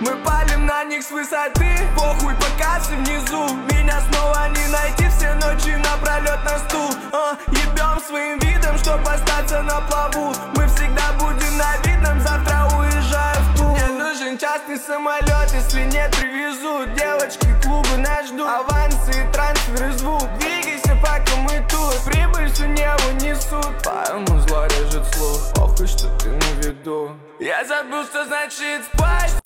Мы палим на них с высоты, похуй, показы внизу. Меня снова не найти, все ночи напролет на стул. Ебем своим видом, чтоб остаться на плаву. Мы всегда будем на видном, завтра уезжаю в Тулу. Мне нужен частный самолет, если нет, привезут. Девочки клубы нас ждут, авансы и трансферы звук. Двигайся, пока мы тут, прибыль всю небо несут. Поэтому зло режет слух, охуй, что ты на виду. Я забыл, что значит спать.